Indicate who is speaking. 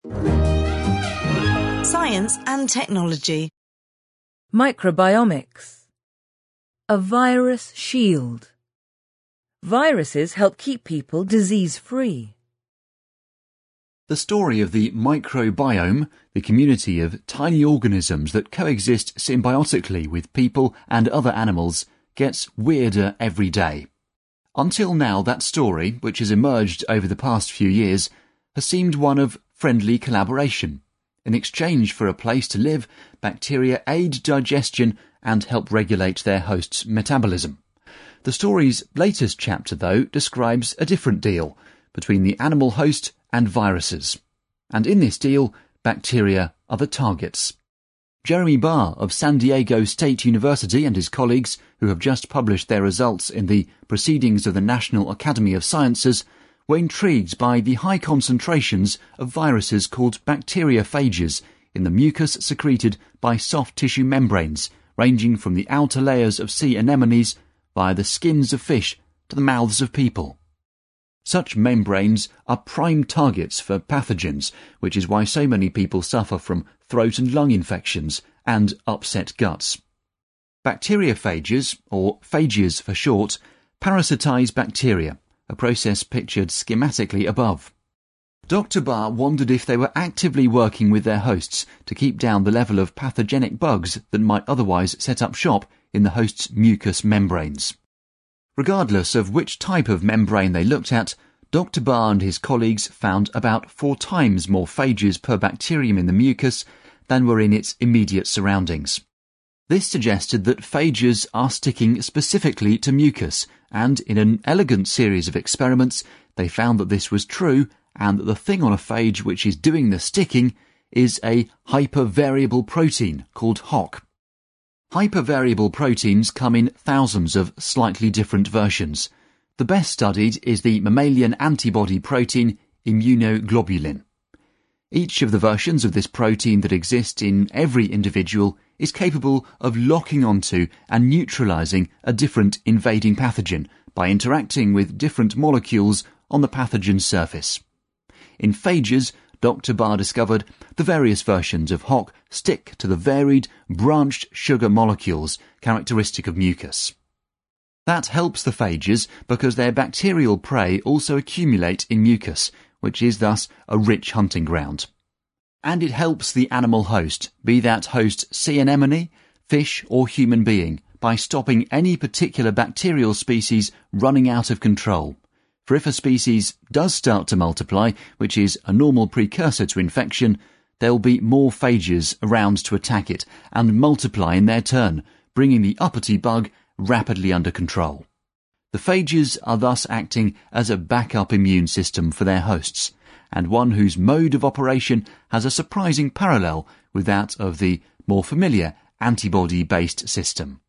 Speaker 1: Science and technology.
Speaker 2: Microbiomics. A virus shield. Viruses help keep people disease-free.
Speaker 3: The story of the microbiome, the community of tiny organisms that coexist symbiotically with people and other animals, gets weirder every day. Until now, that story, which has emerged over the past few years, has seemed one of friendly collaboration. In exchange for a place to live, bacteria aid digestion and help regulate their host's metabolism. The story's latest chapter, though, describes a different deal between the animal host and viruses. And in this deal, bacteria are the targets. Jeremy Barr of San Diego State University and his colleagues, who have just published their results in the Proceedings of the National Academy of Sciences, were intrigued by the high concentrations of viruses called bacteriophages in the mucus secreted by soft tissue membranes, ranging from the outer layers of sea anemones via the skins of fish to the mouths of people. Such membranes are prime targets for pathogens, which is why so many people suffer from throat and lung infections and upset guts. Bacteriophages, or phages for short, parasitize bacteria, a process pictured schematically above. Dr. Barr wondered if they were actively working with their hosts to keep down the level of pathogenic bugs that might otherwise set up shop in the host's mucous membranes. Regardless of which type of membrane they looked at, Dr. Barr and his colleagues found about 4 times more phages per bacterium in the mucus than were in its immediate surroundings. This suggested that phages are sticking specifically to mucus, and in an elegant series of experiments, they found that this was true and that the thing on a phage which is doing the sticking is a hypervariable protein called HOC. Hypervariable proteins come in thousands of slightly different versions. The best studied is the mammalian antibody protein immunoglobulin. Each of the versions of this protein that exist in every individual is capable of locking onto and neutralizing a different invading pathogen by interacting with different molecules on the pathogen's surface. In phages, Dr. Barr discovered the various versions of HOC stick to the varied, branched sugar molecules characteristic of mucus. That helps the phages because their bacterial prey also accumulate in mucus, which is thus a rich hunting ground. And it helps the animal host, be that host sea anemone, fish or human being, by stopping any particular bacterial species running out of control. For if a species does start to multiply, which is a normal precursor to infection, there will be more phages around to attack it and multiply in their turn, bringing the uppity bug rapidly under control. The phages are thus acting as a backup immune system for their hosts, and one whose mode of operation has a surprising parallel with that of the more familiar antibody-based system.